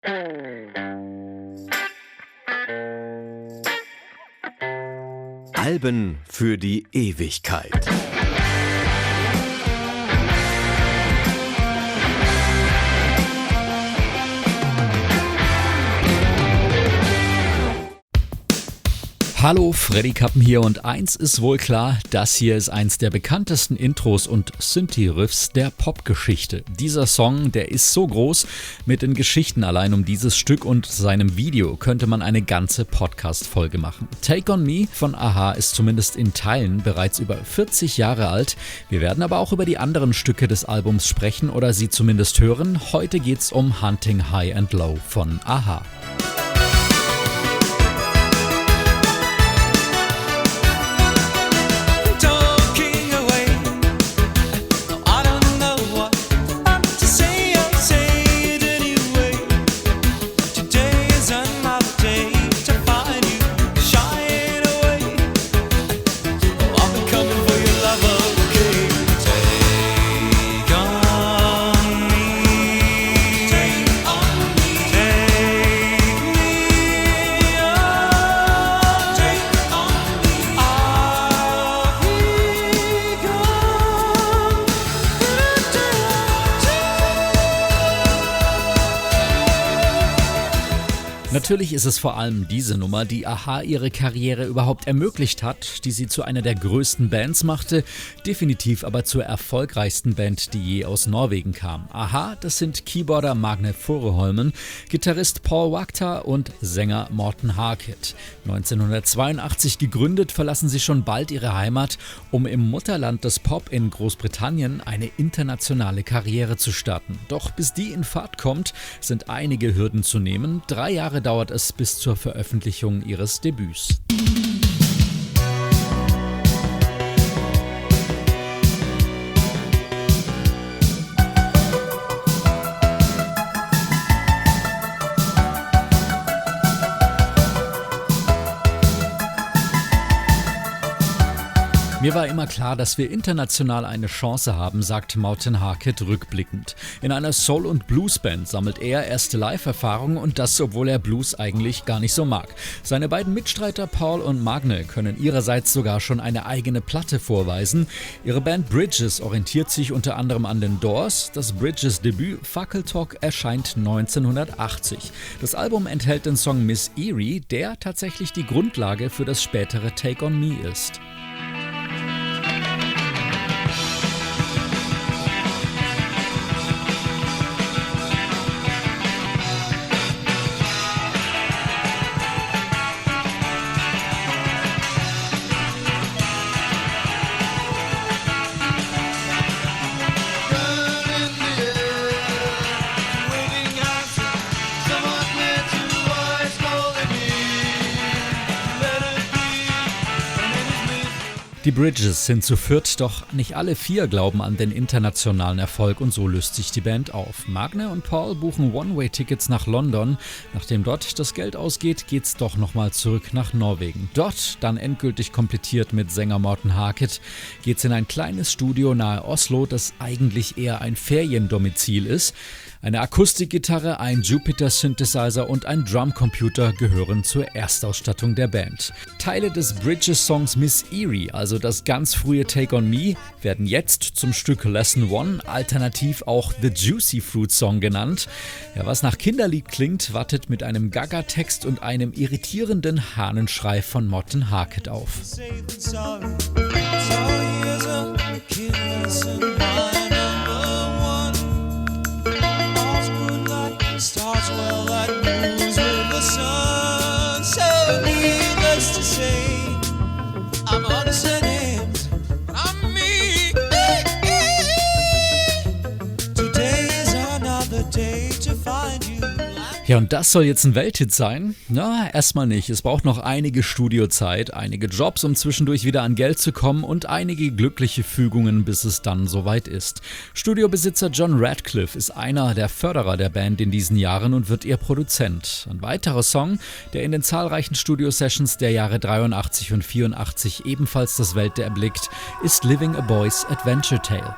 Alben für die Ewigkeit. Hallo, Freddy Kappen hier und eins ist wohl klar, das hier ist eins der bekanntesten Intros und Synthi-Riffs der Popgeschichte. Dieser Song, der ist so groß, mit den Geschichten allein um dieses Stück und seinem Video könnte man eine ganze Podcast-Folge machen. Take On Me von a-ha ist zumindest in Teilen bereits über 40 Jahre alt. Wir werden aber auch über die anderen Stücke des Albums sprechen oder sie zumindest hören. Heute geht's um Hunting High and Low von a-ha. Natürlich ist es vor allem diese Nummer, die a-ha ihre Karriere überhaupt ermöglicht hat, die sie zu einer der größten Bands machte, definitiv aber zur erfolgreichsten Band, die je aus Norwegen kam. a-ha, das sind Keyboarder Magne Furuholmen, Gitarrist Paul Waakta und Sänger Morten Harket. 1982 gegründet, verlassen sie schon bald ihre Heimat, um im Mutterland des Pop in Großbritannien eine internationale Karriere zu starten. Doch bis die in Fahrt kommt, sind einige Hürden zu nehmen. 3 Jahre dauert es bis zur Veröffentlichung ihres Debüts. Mir war immer klar, dass wir international eine Chance haben, sagt Morten Harket rückblickend. In einer Soul- und Bluesband sammelt er erste Live-Erfahrungen und das, obwohl er Blues eigentlich gar nicht so mag. Seine beiden Mitstreiter Paul und Magne können ihrerseits sogar schon eine eigene Platte vorweisen. Ihre Band Bridges orientiert sich unter anderem an den Doors. Das Bridges-Debüt Fackel Talk erscheint 1980. Das Album enthält den Song Miss Erie, der tatsächlich die Grundlage für das spätere Take On Me ist. Die Bridges sind zu viert, doch nicht alle 4 glauben an den internationalen Erfolg und so löst sich die Band auf. Magne und Paul buchen One-Way-Tickets nach London. Nachdem dort das Geld ausgeht, geht's doch nochmal zurück nach Norwegen. Dort, dann endgültig komplettiert mit Sänger Morten Harket, geht's in ein kleines Studio nahe Oslo, das eigentlich eher ein Feriendomizil ist. Eine Akustikgitarre, ein Jupiter-Synthesizer und ein Drumcomputer gehören zur Erstausstattung der Band. Teile des Bridges-Songs Miss Erie, also das ganz frühe Take On Me, werden jetzt zum Stück Lesson 1, alternativ auch The Juicy Fruit Song genannt. Ja, was nach Kinderlied klingt, wartet mit einem Gaga-Text und einem irritierenden Hahnenschrei von Morten Harket auf. Starts well that moves with the sun. So needless to say, I'm understanding, I'm me. Today is another day to find you. Ja, und das soll jetzt ein Welthit sein? Na, erstmal nicht. Es braucht noch einige Studiozeit, einige Jobs, um zwischendurch wieder an Geld zu kommen und einige glückliche Fügungen, bis es dann soweit ist. Studiobesitzer John Radcliffe ist einer der Förderer der Band in diesen Jahren und wird ihr Produzent. Ein weiterer Song, der in den zahlreichen Studio-Sessions der Jahre 83 und 84 ebenfalls das Weltall erblickt, ist Living a Boy's Adventure Tale.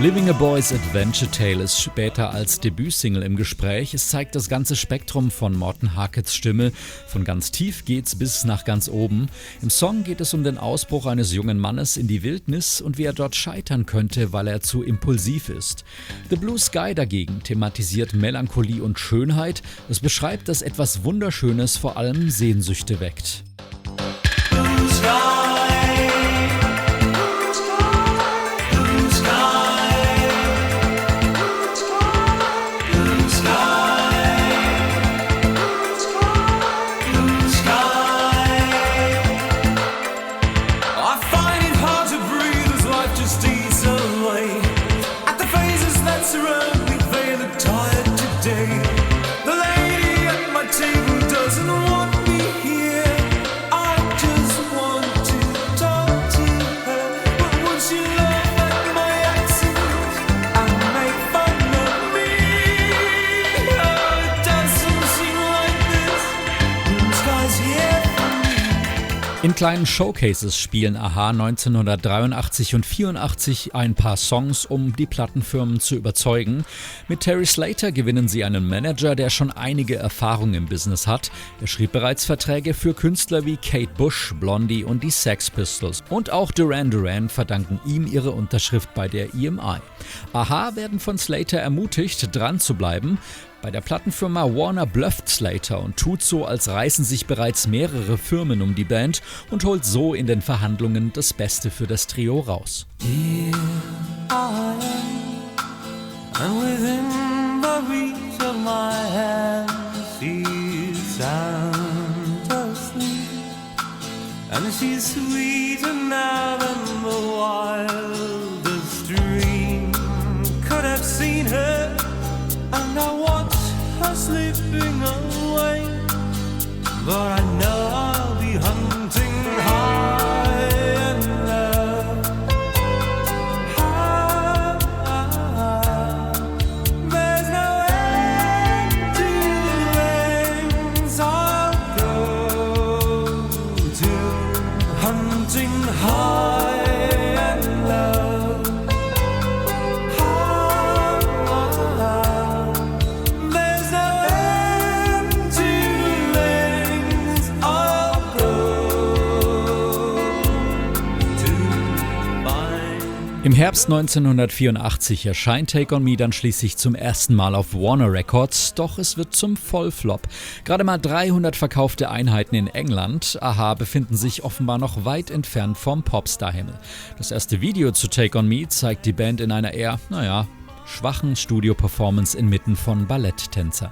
Living a Boy's Adventure Tale ist später als Debütsingle im Gespräch. Es zeigt das ganze Spektrum von Morten Harketts Stimme. Von ganz tief geht's bis nach ganz oben. Im Song geht es um den Ausbruch eines jungen Mannes in die Wildnis und wie er dort scheitern könnte, weil er zu impulsiv ist. The Blue Sky dagegen thematisiert Melancholie und Schönheit. Es beschreibt, dass etwas Wunderschönes vor allem Sehnsüchte weckt. In kleinen Showcases spielen a-ha 1983 und 84 ein paar Songs, um die Plattenfirmen zu überzeugen. Mit Terry Slater gewinnen sie einen Manager, der schon einige Erfahrung im Business hat. Er schrieb bereits Verträge für Künstler wie Kate Bush, Blondie und die Sex Pistols. Und auch Duran Duran verdanken ihm ihre Unterschrift bei der EMI. a-ha werden von Slater ermutigt, dran zu bleiben. Bei der Plattenfirma Warner blufft Slater und tut so, als reißen sich bereits mehrere Firmen um die Band und holt so in den Verhandlungen das Beste für das Trio raus. Here I am, and within the reach of my hand, she's sound asleep, and she's sweeter now than the wildest dream could have seen her. And I watch her slipping away, but I know I'll be hunting high and low. There's no end to the lengths I'll go to, hunting high and low. Im Herbst 1984 erscheint Take On Me dann schließlich zum ersten Mal auf Warner Records, doch es wird zum Vollflop. Gerade mal 300 verkaufte Einheiten in England. a-ha befinden sich offenbar noch weit entfernt vom Popstar-Himmel. Das erste Video zu Take On Me zeigt die Band in einer eher, schwachen Studio-Performance inmitten von Balletttänzern.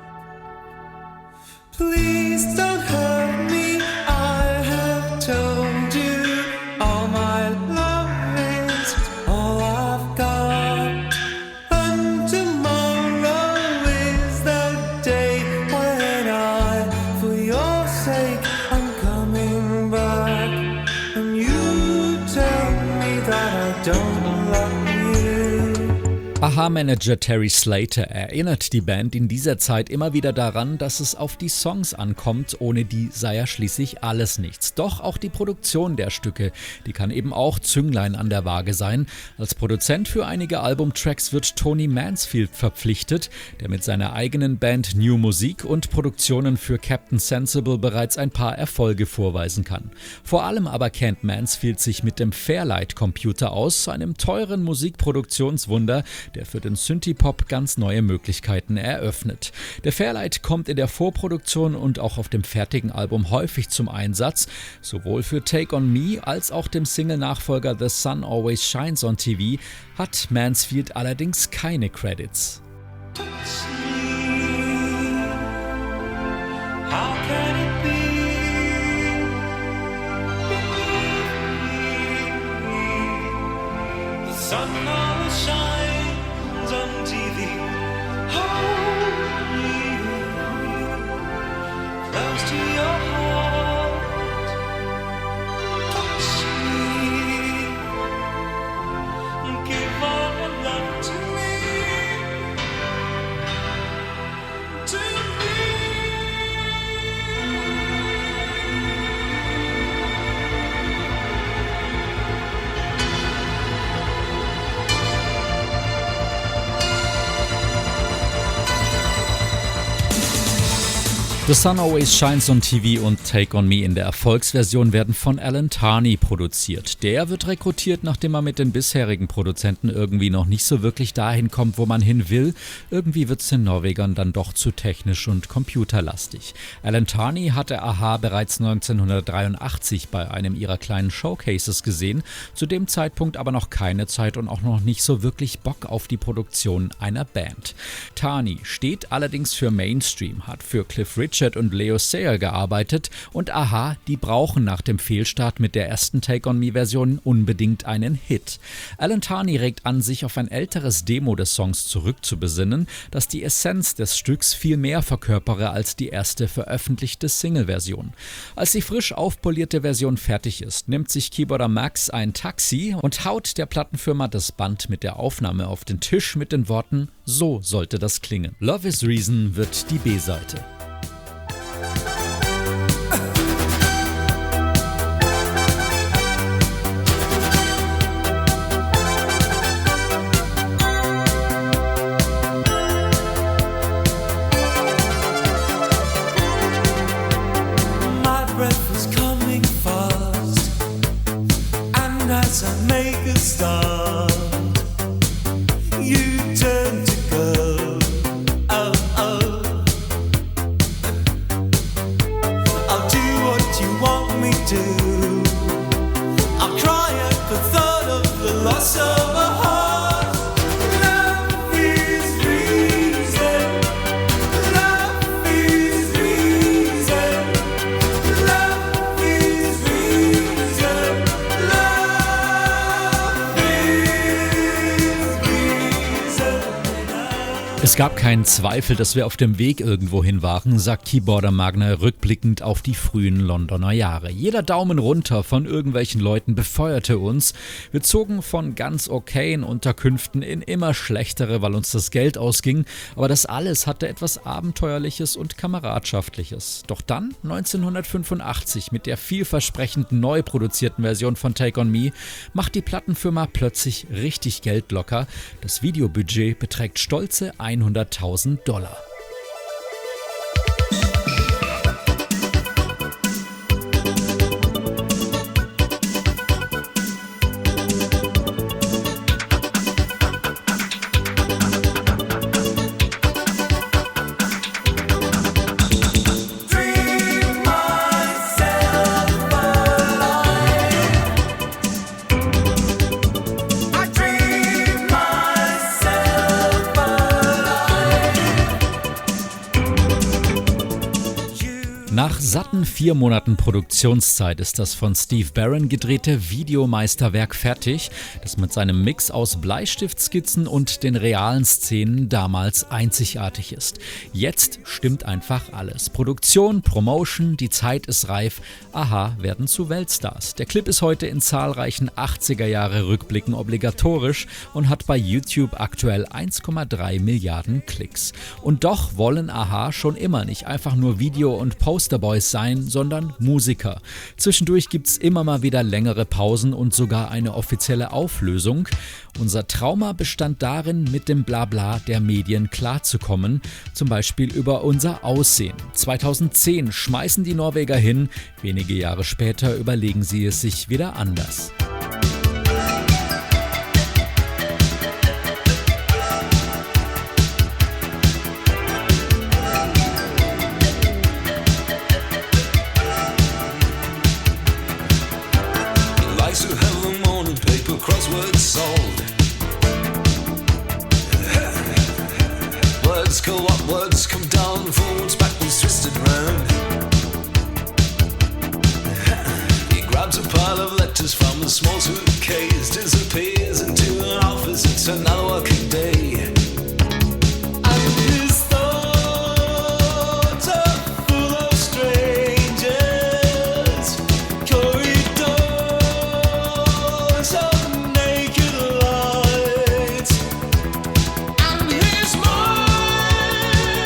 Please don't hurt me, I have told you all my love is all I've got. And tomorrow is the day when I, for your sake, I'm coming back. And you tell me that I don't love you. a-ha-Manager Terry Slater erinnert die Band in dieser Zeit immer wieder daran, dass es auf die Songs ankommt, ohne die sei ja schließlich alles nichts. Doch auch die Produktion der Stücke, die kann eben auch Zünglein an der Waage sein. Als Produzent für einige Albumtracks wird Tony Mansfield verpflichtet, der mit seiner eigenen Band New Musik und Produktionen für Captain Sensible bereits ein paar Erfolge vorweisen kann. Vor allem aber kennt Mansfield sich mit dem Fairlight-Computer aus, einem teuren Musikproduktionswunder, der für den Synthie-Pop ganz neue Möglichkeiten eröffnet. Der Fairlight kommt in der Vorproduktion und auch auf dem fertigen Album häufig zum Einsatz, sowohl für Take On Me als auch dem Single-Nachfolger The Sun Always Shines on TV hat Mansfield allerdings keine Credits. How can it be? The sun always shines on TV. Hold me close to your heart. Touch me. Give all your love to me. To me. The Sun Always Shines on TV und Take On Me in der Erfolgsversion werden von Alan Tarney produziert. Der wird rekrutiert, nachdem er mit den bisherigen Produzenten irgendwie noch nicht so wirklich dahin kommt, wo man hin will. Irgendwie wird es den Norwegern dann doch zu technisch und computerlastig. Alan Tarney hatte a-ha bereits 1983 bei einem ihrer kleinen Showcases gesehen, zu dem Zeitpunkt aber noch keine Zeit und auch noch nicht so wirklich Bock auf die Produktion einer Band. Tarney steht allerdings für Mainstream, hat für Cliff Richard und Leo Sayer gearbeitet und a-ha, die brauchen nach dem Fehlstart mit der ersten Take-On-Me-Version unbedingt einen Hit. Alan Tarney regt an, sich auf ein älteres Demo des Songs zurückzubesinnen, das die Essenz des Stücks viel mehr verkörpere als die erste veröffentlichte Single-Version. Als die frisch aufpolierte Version fertig ist, nimmt sich Keyboarder Max ein Taxi und haut der Plattenfirma das Band mit der Aufnahme auf den Tisch mit den Worten: So sollte das klingen. Love is Reason wird die B-Seite. As I make a start, you turn to go. Oh, oh. I'll do what you want me to. I'll cry at the thought of the loss of a heart. Love is reason. Love is reason. Love is reason. Es gab keinen Zweifel, dass wir auf dem Weg irgendwohin waren, sagt Keyboarder Magner rückblickend auf die frühen Londoner Jahre. Jeder Daumen runter von irgendwelchen Leuten befeuerte uns. Wir zogen von ganz okayen Unterkünften in immer schlechtere, weil uns das Geld ausging. Aber das alles hatte etwas Abenteuerliches und Kameradschaftliches. Doch dann, 1985, mit der vielversprechend neu produzierten Version von Take On Me, macht die Plattenfirma plötzlich richtig Geld locker. Das Videobudget beträgt stolze $100.000. Nach satten 4 Monaten Produktionszeit ist das von Steve Barron gedrehte Videomeisterwerk fertig, das mit seinem Mix aus Bleistiftskizzen und den realen Szenen damals einzigartig ist. Jetzt stimmt einfach alles. Produktion, Promotion, die Zeit ist reif, a-ha werden zu Weltstars. Der Clip ist heute in zahlreichen 80er-Jahre-Rückblicken obligatorisch und hat bei YouTube aktuell 1,3 Milliarden Klicks. Und doch wollen a-ha schon immer nicht einfach nur Video- und Posterboys sein, sondern Musiker. Zwischendurch gibt's immer mal wieder längere Pausen und sogar eine offizielle Auflösung. Unser Trauma bestand darin, mit dem Blabla der Medien klarzukommen, zum Beispiel über unser Aussehen. 2010 schmeißen die Norweger hin, wenige Jahre später überlegen sie es sich wieder anders. Crosswords solved. Words go up, words come down, forwards, backwards, twisted round. He grabs a pile of letters from a small suitcase, disappears into an office, it's another working day. And his thoughts are full of strangers, corridors of naked lights, and his mind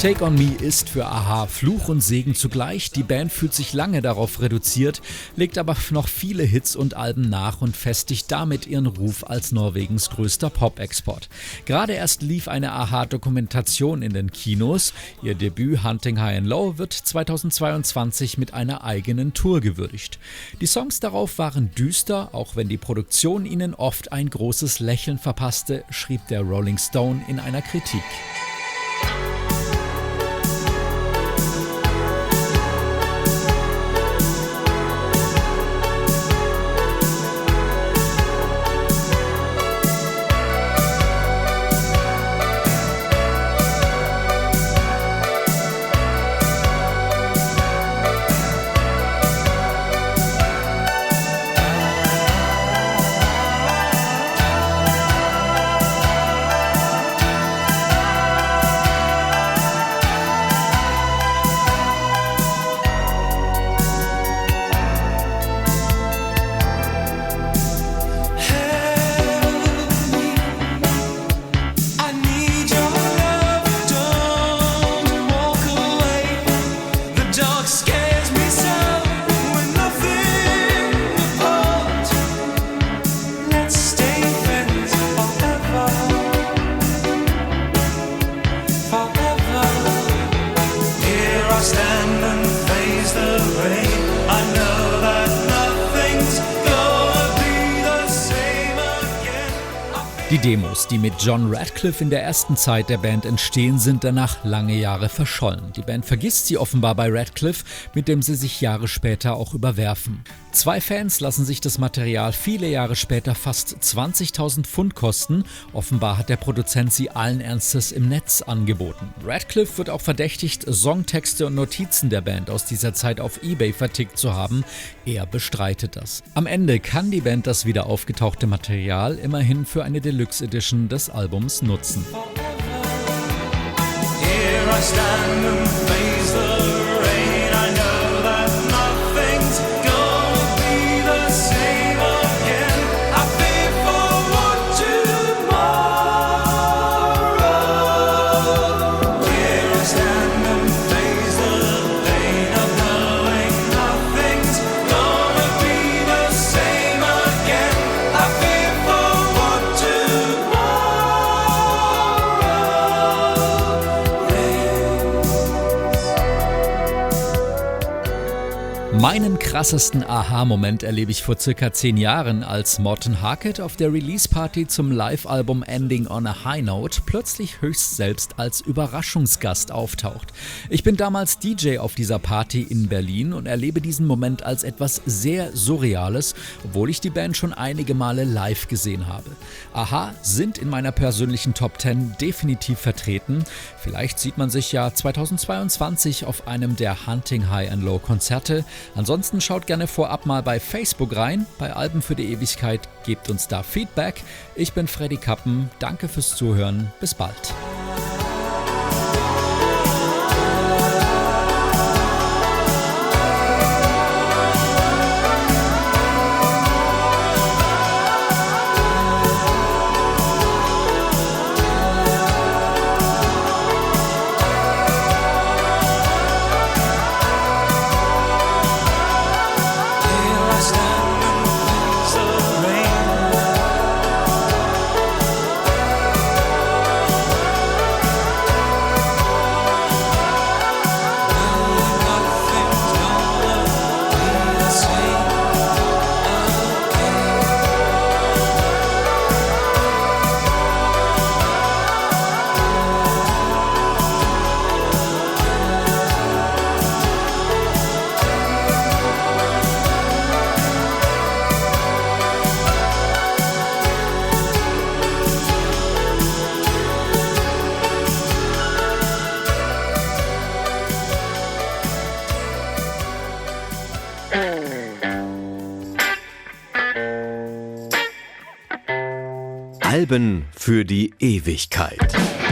Take on Me ist für a-ha Fluch und Segen zugleich. Die Band fühlt sich lange darauf reduziert, legt aber noch viele Hits und Alben nach und festigt damit ihren Ruf als Norwegens größter Pop-Export. Gerade erst lief eine a-ha-Dokumentation in den Kinos. Ihr Debüt Hunting High and Low wird 2022 mit einer eigenen Tour gewürdigt. Die Songs darauf waren düster, auch wenn die Produktion ihnen oft ein großes Lächeln verpasste, schrieb der Rolling Stone in einer Kritik. Die Demos, die mit John Radcliffe in der ersten Zeit der Band entstehen, sind danach lange Jahre verschollen. Die Band vergisst sie offenbar bei Radcliffe, mit dem sie sich Jahre später auch überwerfen. 2 Fans lassen sich das Material viele Jahre später fast 20.000 Pfund kosten. Offenbar hat der Produzent sie allen Ernstes im Netz angeboten. Radcliffe wird auch verdächtigt, Songtexte und Notizen der Band aus dieser Zeit auf eBay vertickt zu haben. Er bestreitet das. Am Ende kann die Band das wieder aufgetauchte Material immerhin für eine Deluxe Edition des Albums nutzen. Here I stand and face the rain. I know that nothing's gonna be the same again. I fear for what tomorrow. Here I stand and face the pain of knowing nothing's gonna be the same again. I fear for what tomorrow. Meinen krassesten Aha-Moment erlebe ich vor circa 10 Jahren, als Morten Harket auf der Release-Party zum Live-Album Ending on a High Note plötzlich höchst selbst als Überraschungsgast auftaucht. Ich bin damals DJ auf dieser Party in Berlin und erlebe diesen Moment als etwas sehr Surreales, obwohl ich die Band schon einige Male live gesehen habe. a-ha sind in meiner persönlichen Top 10 definitiv vertreten. Vielleicht sieht man sich ja 2022 auf einem der Hunting High and Low Konzerte. Ansonsten schaut gerne vorab mal bei Facebook rein, bei Alben für die Ewigkeit, gebt uns da Feedback. Ich bin Freddy Kappen, danke fürs Zuhören, bis bald. Alben für die Ewigkeit.